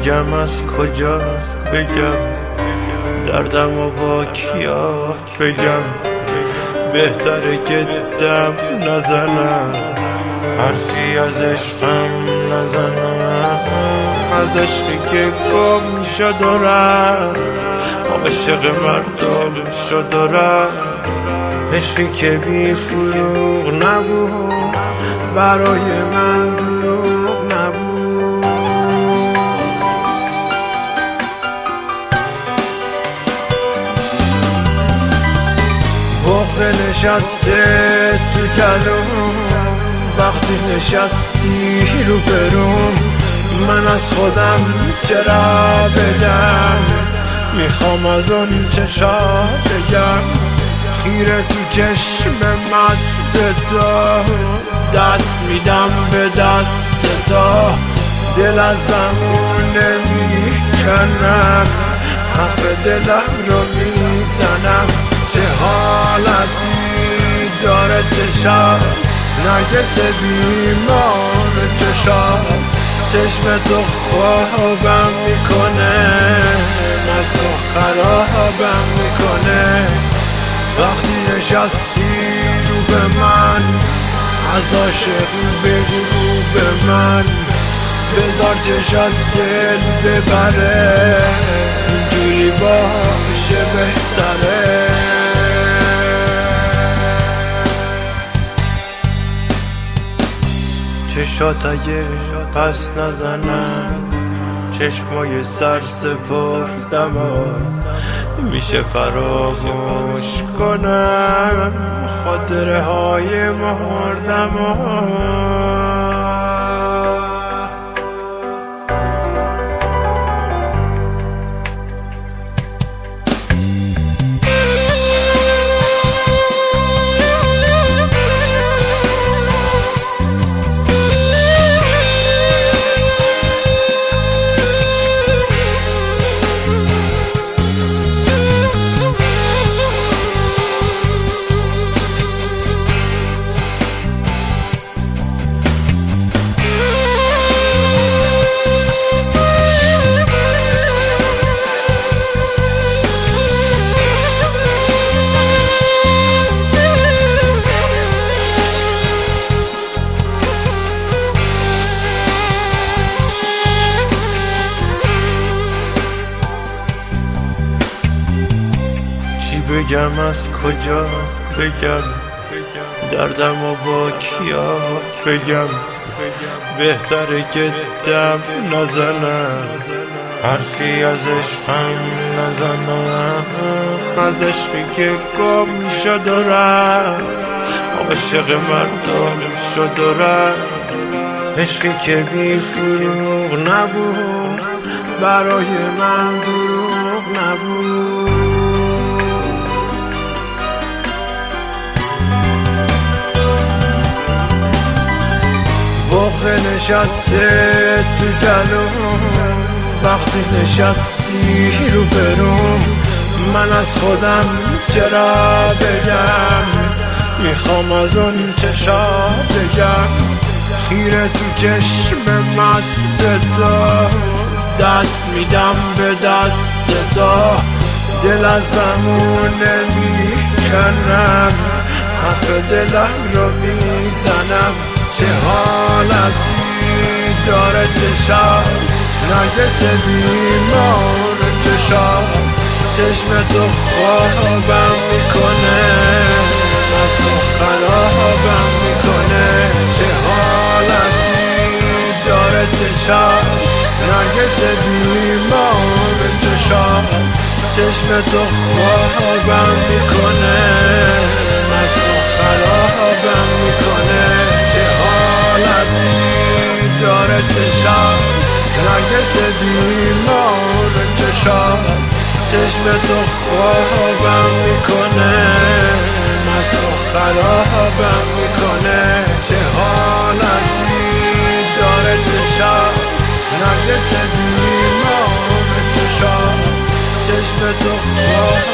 بگم از کجا بگم، دردم و با کیا بگم، بهتره که دم نزنم، حرفی از عشقم نزنم، از عشقی که گم شد و رفت، عاشق مردم شد و رفت، عشقی که بی فروغ نبود، برای من دروغ نبود. بغض نشسته تو گلوم، وقتی نشستی رو بروم، من از خودم چرا بگم، میخوام از اون چشا بگم، خیره تو چشم مست تو، دست میدم به دست تو، دل از زمون نمیکنم، حرف دلم رو میزنم، چه حالتی داره چشم، نرگس بیمار چشم، چشم تو خوابم میکنه، مست و خرابم میکنه، وقتی نشستی رو به من، از عاشقی بگو به من، بذار چشات دل ببره، اینجوری باشه بهتره. چشات اگه پس نزنن، چشمای سر سپردم میشه فراموش کنم، خاطره های مردم بگم از کجا بگم، دردم و با کیا بگم، بهتره که دم نزنم، حرفی از عشقم نزنم، از عشقی که گم شد و رفت، عاشق مردم شد و رفت، عشقی که بی فروغ نبود، برای من دروغ نبود. بغض نشسته تو گلوم، وقتی نشستی رو بروم، من از خودم چرا بگم، میخوام از اون چشا بگم، خیره تو چشم مست تو، دست میدم به دست تو، دل از زمون نمیکنم، حرف دلم رو میزنم، چه حالتی داره چشم، نرگس بیمار چشم، چشم تو خوابم میکنه، مست و خرابم میکنه، چه حالتی داره چشم، نرگس بیمار چشم، چشم تو خوابم میکنه، مست و خرابم میکنه، داره چشم، نرگس بیمار چشم، چشم تو خوابم میکنه، مست و خرابم میکنه، چه حالتی داره چشم، نرگس بیمار چشم، چشم تو خوابم